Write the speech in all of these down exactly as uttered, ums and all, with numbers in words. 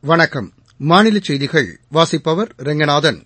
வணக்கம். மாநிலச் செய்திகள் வாசிப்பவர் ரெங்கநாதன்.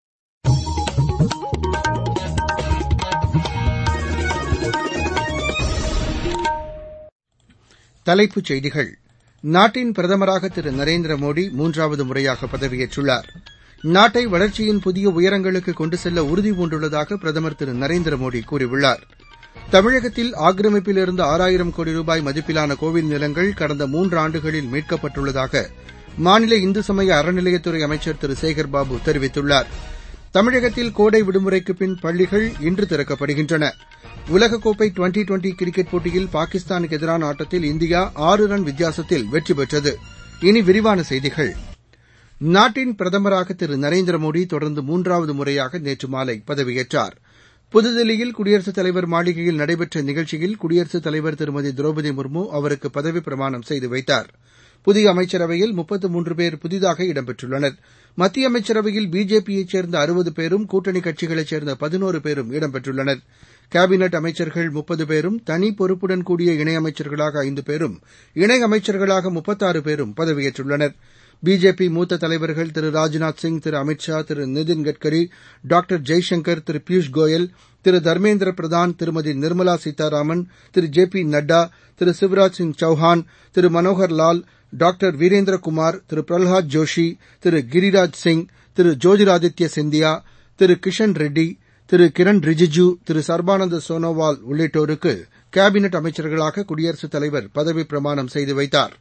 தலைப்புச் செய்திகள். நாட்டின் பிரதமராக திரு நரேந்திர மோடி மூன்றாவது முறையாக பதவியேற்றுள்ளார். நாட்டை வளர்ச்சியின் புதிய உயரங்களுக்கு கொண்டு செல்ல உறுதிபூண்டுள்ளதாக பிரதமர் திரு நரேந்திர மோடி கூறியுள்ளார். தமிழகத்தில் ஆக்கிரமிப்பிலிருந்த ஆறாயிரம் கோடி ரூபாய் மதிப்பிலான கோவில் நிலங்கள் கடந்த மூன்று ஆண்டுகளில் மீட்கப்பட்டுள்ளதாக மாநில இந்து சமய அறநிலையத்துறை அமைச்சர் திரு சேகர்பாபு தெரிவித்துள்ளார். தமிழகத்தில் கோடை விடுமுறைக்குப் பின் பள்ளிகள் இன்று திறக்கப்படுகின்றன. உலகக்கோப்பை டுவெண்டி டுவெண்டி கிரிக்கெட் போட்டியில் பாகிஸ்தானுக்கு எதிரான ஆட்டத்தில் இந்தியா ஆறு ரன் வித்தியாசத்தில் வெற்றி பெற்றது. இனி விரிவான செய்திகள். நாட்டின் பிரதமராக திரு நரேந்திர மோடி தொடர்ந்து மூன்றாவது முறையாக நேற்று மாலை பதவியேற்றார். புதுதில்லியில் குடியரசுத் தலைவர் மாளிகையில் நடைபெற்ற நிகழ்ச்சியில் குடியரசுத் தலைவர் திருமதி திரௌபதி முர்மு அவருக்கு பதவிப் பிரமாணம் செய்து வைத்தார். புதிய அமைச்சரவையில் முப்பத்து மூன்று பேர் புதிதாக இடம்பெற்றுள்ளனர். மத்திய அமைச்சரவையில் பிஜேபியைச் சேர்ந்த அறுபது பேரும் கூட்டணி கட்சிகளைச் சேர்ந்த பதினோரு பேரும் இடம்பெற்றுள்ளனர். கேபினெட் அமைச்சர்கள் முப்பது பேரும் தனி பொறுப்புடன் கூடிய இணையமைச்சர்களாக ஐந்து பேரும் இணையமைச்சர்களாக முப்பத்தாறு பேரும் பதவியேற்றுள்ளனர். பிஜேபி மூத்த தலைவர்கள் திரு ராஜ்நாத் சிங், திரு அமித் ஷா, திரு நிதின் கட்கரி, டாக்டர் ஜெய்சங்கர், திரு பியூஷ் கோயல், திரு தர்மேந்திர பிரதான், திருமதி நிர்மலா சீதாராமன், திரு ஜே பி நட்டா, திரு சிவராஜ் சிங் சௌஹான், திரு மனோகர் லால், டாக்டர் வீரேந்திர குமார், திரு பிரல்ஹாத் ஜோஷி, திரு கிரிராஜ் சிங், திரு ஜோதிராதித்ய சிந்தியா, திரு கிஷன் ரெட்டி, திரு கிரண் ரிஜிஜு, திரு சர்பானந்த சோனோவால் உள்ளிட்டோருக்கு கேபினெட் அமைச்சர்களாக குடியரசுத் தலைவர் பதவிப் பிரமாணம் செய்து வைத்தார்.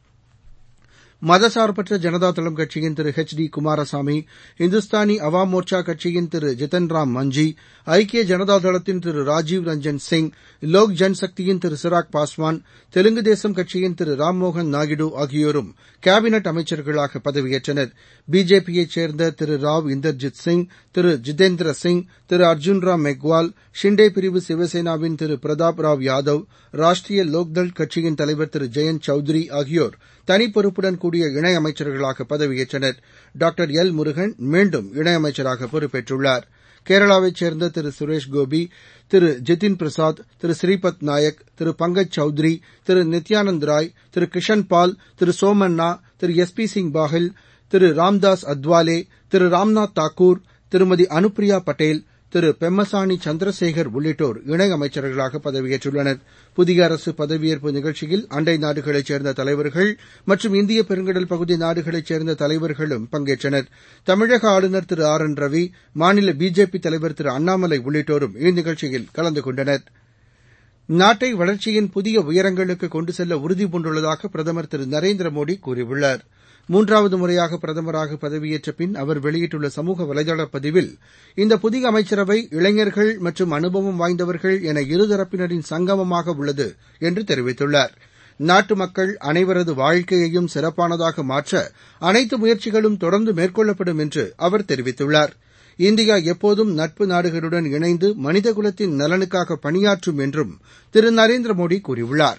மதசார்பற்ற ஜனதாதளம் கட்சியின் திரு எச் டி குமாரசாமி, இந்துஸ்தானி அவாம் மோர்ச்சா கட்சியின் திரு ஜித்தன்ராம் மஞ்சி, ஐக்கிய ஜனதாதளத்தின் திரு ராஜீவ் ரஞ்சன் சிங், லோக் ஜன்சக்தியின் திரு சிராக் பாஸ்வான், தெலுங்கு தேசம் கட்சியின் திரு ராம்மோகன் நாயுடு ஆகியோரும் கேபினெட் அமைச்சர்களாக பதவியேற்றனர். பிஜேபியைச் சேர்ந்த திரு ராவ் இந்தர்ஜித் சிங், திரு ஜிதேந்திர சிங், திரு அர்ஜுன்ராம் மெக்வால், ஷிண்டே பிரிவு சிவசேனாவின் திரு பிரதாப் ராவ் யாதவ், ராஷ்டிரிய லோக்தள் கட்சியின் தலைவர் திரு ஜெயந்த் சௌத்ரி ஆகியோர் தனி பொறுப்புடன் கூடிய இணையமைச்சர்களாக பதவியேற்றனர். டாக்டர் எல் முருகன் மீண்டும் இணையமைச்சராக பொறுப்பேற்றுள்ளார். கேரளாவைச் சேர்ந்த திரு சுரேஷ் கோபி, திரு ஜிதின் பிரசாத், திரு ஸ்ரீபத் நாயக், திரு பங்கஜ் சௌத்ரி, திரு நித்யானந்த் ராய், திரு கிஷன் பால், திரு சோமண்ணா, திரு எஸ் பி சிங் பாஹில், திரு ராம்தாஸ் அத்வாலே, திரு ராம்நாத் தாக்கூர், திருமதி அனுப்பிரியா பட்டேல், திரு பெம்மசானி சந்திரசேகர் உள்ளிட்டோர் இணையமைச்சர்களாக பதவியேற்றுள்ளனர். புதிய அரசு பதவியேற்பு நிகழ்ச்சியில் அண்டை நாடுகளைச் சேர்ந்த தலைவர்கள் மற்றும் இந்திய பெருங்கடல் பகுதி நாடுகளைச் சேர்ந்த தலைவர்களும் பங்கேற்றனர். தமிழக ஆளுநர் திரு ஆர் என் ரவி, மாநில பிஜேபி தலைவர் திரு அண்ணாமலை உள்ளிட்டோரும் இந்நிகழ்ச்சியில் கலந்து கொண்டனர். நாட்டை வளர்ச்சியின் புதிய உயரங்களுக்கு கொண்டு செல்ல உறுதிபூண்டுள்ளதாக பிரதமர் திரு நரேந்திர மோடி கூறியுள்ளார். மூன்றாவது முறையாக பிரதமராக பதவியேற்ற பின் அவர் வெளியிட்டுள்ள சமூக வலைதள பதிவில், இந்த புதிய அமைச்சரவை இளைஞர்கள் மற்றும் அனுபவம் வாய்ந்தவர்கள் என இருதரப்பினரின் சங்கமமாக உள்ளது என்று தெரிவித்துள்ளார். நாட்டு மக்கள் அனைவரது வாழ்க்கையையும் சிறப்பானதாக மாற்ற அனைத்து முயற்சிகளும் தொடர்ந்து மேற்கொள்ளப்படும் என்று அவர் தெரிவித்துள்ளார். இந்தியா எப்போதும் நட்பு நாடுகளுடன் இணைந்து மனிதகுலத்தின் நலனுக்காக பணியாற்றும் என்றும் திரு நரேந்திர மோடி கூறியுள்ளார்.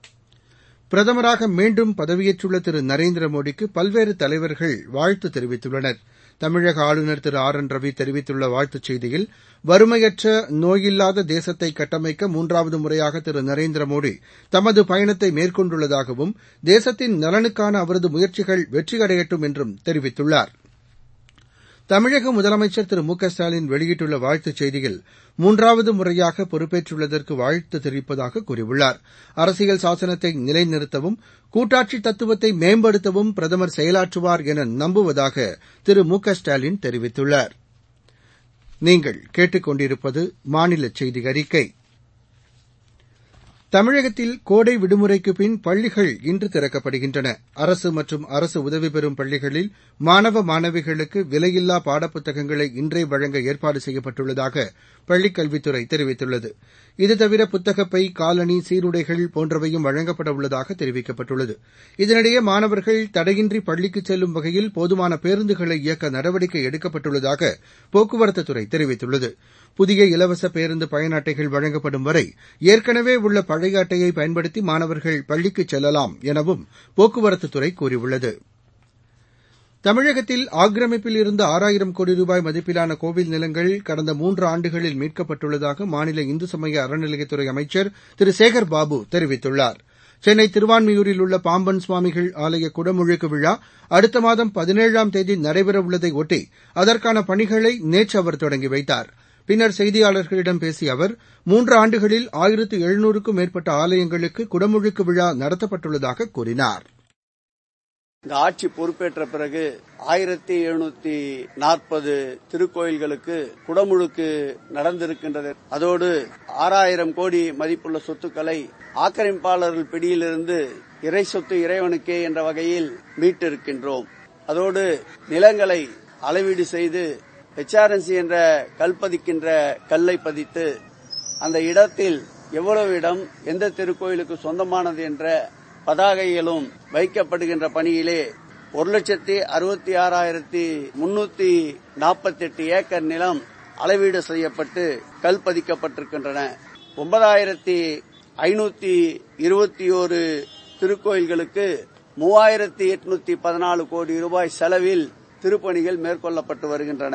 பிரதமராக மீண்டும் பதவியேற்றுள்ள திரு நரேந்திர மோடிக்கு பல்வேறு தலைவர்கள் வாழ்த்து தெரிவித்துள்ளனர். தமிழக ஆளுநர் திரு ஆர் என் ரவி தெரிவித்துள்ள வாழ்த்துச் செய்தியில், வறுமையற்ற நோயில்லாத தேசத்தை கட்டமைக்க மூன்றாவது முறையாக திரு நரேந்திர மோடி தமது பயணத்தை மேற்கொண்டுள்ளதாகவும், தேசத்தின் நலனுக்கான அவரது முயற்சிகள் வெற்றியடையட்டும் என்றும் தெரிவித்துள்ளார். தமிழக முதலமைச்சர் திரு மு க ஸ்டாலின் வெளியிட்டுள்ள வாழ்த்துச் செய்தியில், மூன்றாவது முறையாக பொறுப்பேற்றுள்ளதற்கு வாழ்த்து தெரிவிப்பதாக கூறியுள்ளார். அரசியல் சாசனத்தை நிலைநிறுத்தவும், கூட்டாட்சி தத்துவத்தை மேம்படுத்தவும் பிரதமர் செயலாற்றுவார் என நம்புவதாக திரு மு க ஸ்டாலின் தெரிவித்துள்ளார். நீங்கள் கேட்டுக் கொண்டிருப்பது மாநில செய்தி அறிக்கை. தமிழகத்தில் கோடை விடுமுறைக்குப் பின் பள்ளிகள் இன்று திறக்கப்படுகின்றன. அரசு மற்றும் அரசு உதவி பெறும் பள்ளிகளில் மாணவ மாணவிகளுக்கு விலையில்லா பாடப்புத்தகங்களை இன்றே வழங்க ஏற்பாடு செய்யப்பட்டுள்ளதாக பள்ளிக் கல்வித்துறை தெரிவித்துள்ளது. இதுதவிர புத்தகப்பை, காலணி, சீருடைகள் போன்றவையும் வழங்கப்பட உள்ளதாக தெரிவிக்கப்பட்டுள்ளது. இதனிடையே மாணவர்கள் தடையின்றி பள்ளிக்கு செல்லும் வகையில் போதுமான பேருந்துகளை இயக்க நடவடிக்கை எடுக்கப்பட்டுள்ளதாக போக்குவரத்துத்துறை தெரிவித்துள்ளது. புதிய இலவச பேருந்து பயண அட்டைகள் வழங்கப்படும் வரை ஏற்கனவே உள்ள பழைய அட்டையை பயன்படுத்தி மாணவர்கள் பள்ளிக்கு செல்லலாம் எனவும் போக்குவரத்துத்துறை கூறியுள்ளது. தமிழகத்தில் ஆக்கிரமிப்பில் இருந்த ஆறாயிரம் கோடி ரூபாய் மதிப்பிலான கோவில் நிலங்கள் கடந்த மூன்று ஆண்டுகளில் மீட்கப்பட்டுள்ளதாக மாநில இந்து சமய அறநிலையத்துறை அமைச்சர் திரு சேகர் பாபு தெரிவித்துள்ளார். சென்னை திருவான்மியூரில் உள்ள பாம்பன் சுவாமிகள் ஆலய குடமுழுக்கு விழா அடுத்த மாதம் பதினேழாம் தேதி நடைபெறவுள்ளதை ஒட்டி அதற்கான பணிகளை நேற்று அவர் தொடங்கி வைத்தார். பின்னர் செய்தியாளர்களிடம் பேசிய அவர் மூன்று ஆண்டுகளில் ஆயிரத்து எழுநூறுக்கும் மேற்பட்ட ஆலயங்களுக்கு குடமுழுக்கு விழா நடத்தப்பட்டுள்ளதாக கூறினார். இந்த ஆட்சி பொறுப்பேற்ற பிறகு ஆயிரத்தி எழுநூத்தி நாற்பது திருக்கோயில்களுக்கு குடமுழுக்கு நடந்திருக்கின்றது. அதோடு ஆறாயிரம் கோடி மதிப்புள்ள சொத்துக்களை ஆக்கிரமிப்பாளர்கள் பிடியிலிருந்து இறை சொத்து இறைவனுக்கே என்ற வகையில் மீட்டிருக்கின்றோம். அதோடு நிலங்களை அளவீடு செய்து எச்ஆர்என்சி என்ற கல் பதிக்கின்ற கல்லை பதித்து அந்த இடத்தில் எவ்வளவு இடம் எந்த திருக்கோயிலுக்கு சொந்தமானது என்ற பதாகைகளும் வைக்கப்படுகின்ற பணியிலே ஒரு லட்சத்தி அறுபத்தி ஆறாயிரத்தி முன்னூத்தி நாற்பத்தி எட்டு ஏக்கர் நிலம் அளவீடு செய்யப்பட்டு கல் பதிக்கப்பட்டிருக்கின்றன. ஒன்பதாயிரத்தி ஐநூத்தி இருபத்தி ஓரு திருக்கோயில்களுக்கு மூவாயிரத்தி எட்நூத்தி பதினாலு கோடி ரூபாய் செலவில் திருப்பணிகள் மேற்கொள்ளப்பட்டு வருகின்றன.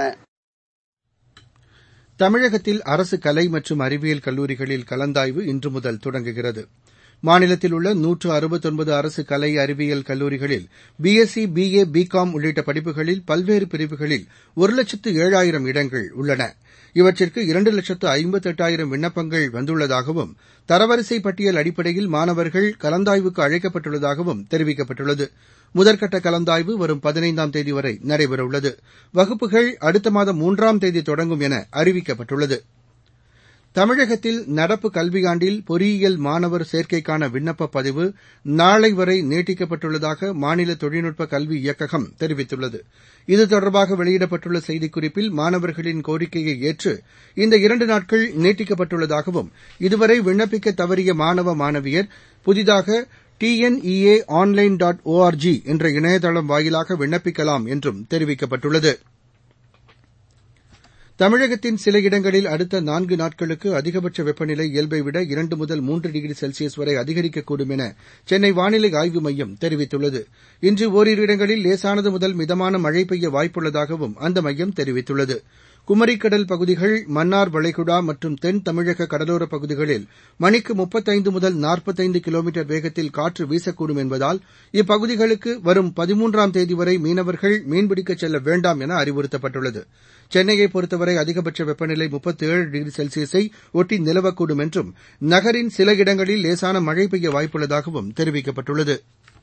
தமிழகத்தில் அரசு கலை மற்றும் அறிவியல் கல்லூரிகளில் கலந்தாய்வு இன்று முதல் தொடங்குகிறது. மாநிலத்தில் உள்ள நூற்று அறுபத்தொன்பது அரசு கலை அறிவியல் கல்லூரிகளில் பிஎஸ்சி, பிஏ, பிகாம் உள்ளிட்ட படிப்புகளில் பல்வேறு பிரிவுகளில் ஒரு லட்சத்து ஏழாயிரம் இடங்கள் உள்ளன. இவற்றிற்கு இரண்டு லட்சத்து ஐம்பத்தெட்டாயிரம் விண்ணப்பங்கள் வந்துள்ளதாகவும் தரவரிசை பட்டியல் அடிப்படையில் மாணவர்கள் கலந்தாய்வுக்கு அழைக்கப்பட்டுள்ளதாகவும் தெரிவிக்கப்பட்டுள்ளது. முதற்கட்ட கலந்தாய்வு வரும் பதினைந்தாம் தேதி வரை நடைபெறவுள்ளது. வகுப்புகள் அடுத்த மாதம் மூன்றாம் தேதி தொடங்கும் என அறிவிக்கப்பட்டுள்ளது. தமிழகத்தில் நடப்பு கல்வியாண்டில் பொறியியல் மாணவர் சேர்க்கைக்கான விண்ணப்ப பதிவு நாளை வரை நீட்டிக்கப்பட்டுள்ளதாக மாநில தொழில்நுட்ப கல்வி இயக்ககம் தெரிவித்துள்ளது. இது தொடர்பாக வெளியிடப்பட்டுள்ள செய்திக்குறிப்பில் மாணவர்களின் கோரிக்கையை ஏற்று இந்த இரண்டு நாட்கள் நீட்டிக்கப்பட்டுள்ளதாகவும் இதுவரை விண்ணப்பிக்க தவறிய மாணவ மாணவியர் புதிதாக டிஎன்இஏ ஆன்லைன் டாட் ஓஆர்ஜி என்ற இணையதளம் வாயிலாக விண்ணப்பிக்கலாம் என்றும் தெரிவிக்கப்பட்டுள்ளது. தமிழகத்தின் சில இடங்களில் அடுத்த நான்கு நாட்களுக்கு அதிகபட்ச வெப்பநிலை இயல்பை விட இரண்டு முதல் மூன்று டிகிரி செல்சியஸ் வரை அதிகரிக்கக்கூடும் என சென்னை வானிலை ஆய்வு மையம் தெரிவித்துள்ளது. இன்று ஓரிரு இடங்களில் லேசானது முதல் மிதமான மழை பெய்ய வாய்ப்புள்ளதாகவும் அந்த மையம் தெரிவித்துள்ளது. குமரிக்கடல் பகுதிகள், மன்னார் வளைகுடா மற்றும் தென் தமிழக கடலோரப் பகுதிகளில் மணிக்கு முப்பத்தைந்து முதல் நாற்பத்தைந்து கிலோமீட்டர் வேகத்தில் காற்று வீசக்கூடும் என்பதால் இப்பகுதிகளுக்கு வரும் பதிமூன்றாம் தேதி வரை மீனவர்கள் மீன்பிடிக்கச் செல்ல வேண்டாம் என அறிவுறுத்தப்பட்டுள்ளது. சென்னையை பொறுத்தவரை அதிகபட்ச வெப்பநிலை முப்பத்தேழு டிகிரி செல்சியஸை ஒட்டி நிலவக்கூடும் என்றும் நகரின் சில இடங்களில் லேசான மழை பெய்ய வாய்ப்புள்ளதாகவும் தெரிவிக்கப்பட்டுள்ளது.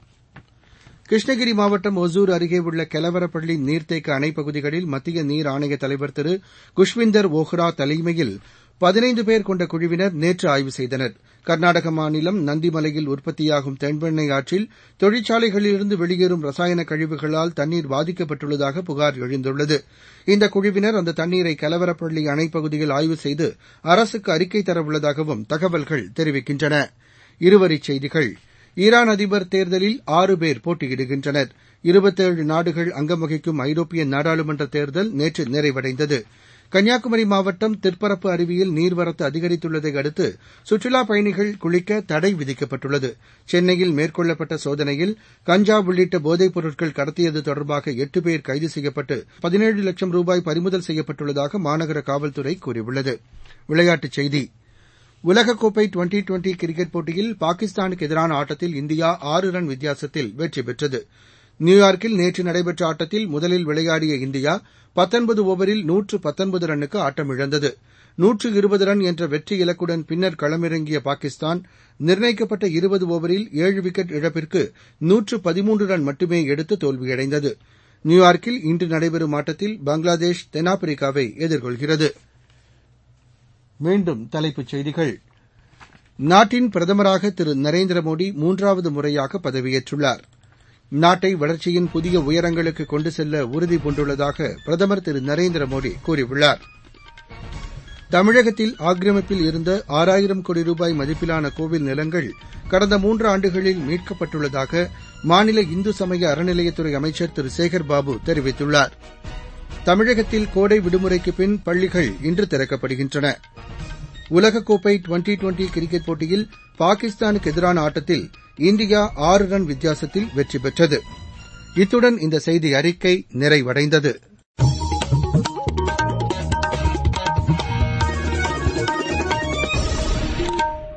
கிருஷ்ணகிரி மாவட்டம் ஒசூர் அருகே உள்ள கெலவரப்பள்ளி நீர்த்தேக்க அணைப் பகுதிகளில் மத்திய நீர் ஆணைய தலைவர் திரு குஷ்விந்தர் ஓஹ்ரா தலைமையில் பதினைந்து பேர் கொண்ட குழுவினர் நேற்று ஆய்வு செய்தனர். கர்நாடக மாநிலம் நந்திமலையில் உற்பத்தியாகும் தென்பெண்ணெய் ஆற்றில் தொழிற்சாலைகளிலிருந்து வெளியேறும் ரசாயன கழிவுகளால் தண்ணீர் பாதிக்கப்பட்டுள்ளதாக புகார் எழுந்துள்ளது. இந்த குழுவினர் அந்த தண்ணீரை கெலவரப்பள்ளி அணைப்பகுதியில் ஆய்வு செய்து அரசுக்கு அறிக்கை தரவுள்ளதாகவும் தகவல்கள் தெரிவிக்கின்றன. இருவரிச் செய்திகள். ஈரான் அதிபர் தேர்தலில் ஆறு பேர் போட்டியிடுகின்றனர். இருபத்தேழு நாடுகள் அங்கம் வகிக்கும் ஐரோப்பிய நாடாளுமன்ற தேர்தல் நேற்று நிறைவடைந்தது. கன்னியாகுமரி மாவட்டம் திற்பரப்பு அருவியில் நீர்வரத்து அதிகரித்துள்ளதை அடுத்து சுற்றுலாப் பயணிகள் குளிக்க தடை விதிக்கப்பட்டுள்ளது. சென்னையில் மேற்கொள்ளப்பட்ட சோதனையில் கஞ்சா உள்ளிட்ட போதைப் பொருட்கள் கடத்தியது தொடர்பாக எட்டு பேர் கைது செய்யப்பட்டு பதினேழு லட்சம் ரூபாய் பறிமுதல் செய்யப்பட்டுள்ளதாக மாநகர காவல்துறை கூறியுள்ளது. விளையாட்டுச் செய்தி. உலகக்கோப்பை டுவெண்டி டுவெண்டி கிரிக்கெட் போட்டியில் பாகிஸ்தானுக்கு எதிரான ஆட்டத்தில் இந்தியா ஆறு ரன் வித்தியாசத்தில் வெற்றி பெற்றது. நியூயார்க்கில் நேற்று நடைபெற்ற ஆட்டத்தில் முதலில் விளையாடிய இந்தியா பத்தொன்பது ஓவரில் நூற்று பத்தொன்பது ரன்னுக்கு ஆட்டமிழந்தது. நூற்று இருபது ரன் என்ற வெற்றி இலக்குடன் பின்னர் களமிறங்கிய பாகிஸ்தான் நிர்ணயிக்கப்பட்ட இருபது ஓவரில் ஏழு விக்கெட் இழப்பிற்கு நூற்று பதிமூன்று ரன் மட்டுமே எடுத்து தோல்வியடைந்தது. நியூயார்க்கில் இன்று நடைபெறும் ஆட்டத்தில் பங்களாதேஷ் தென்னாப்பிரிக்காவை எதிர்கொள்கிறது. மீண்டும் தலைப்புச் செய்திகள். நாட்டின் பிரதமராக திரு நரேந்திர மோடி மூன்றாவது முறையாக பதவியேற்றுள்ளார். நாட்டை வளர்ச்சியின் புதிய உயரங்களுக்கு கொண்டு செல்ல உறுதி பூண்டுள்ளதாக பிரதமர் திரு நரேந்திர மோடி கூறியுள்ளார். தமிழகத்தில் ஆக்கிரமிப்பில் இருந்த ஆறாயிரம் கோடி ரூபாய் மதிப்பிலான கோவில் நிலங்கள் கடந்த மூன்று ஆண்டுகளில் மீட்கப்பட்டுள்ளதாக மாநில இந்து சமய அறநிலையத்துறை அமைச்சர் திரு சேகர் பாபு தெரிவித்துள்ளார். தமிழகத்தில் கோடை விடுமுறைக்கு பின் பள்ளிகள் இன்று திறக்கப்படுகின்றன. உலகக்கோப்பை டுவெண்டி டுவெண்டி கிரிக்கெட் போட்டியில் பாகிஸ்தானுக்கு எதிரான ஆட்டத்தில் இந்தியா ஆறு ரன் வித்தியாசத்தில் வெற்றி பெற்றது. இத்துடன் இந்த செய்தி அறிக்கை நிறைவடைந்தது.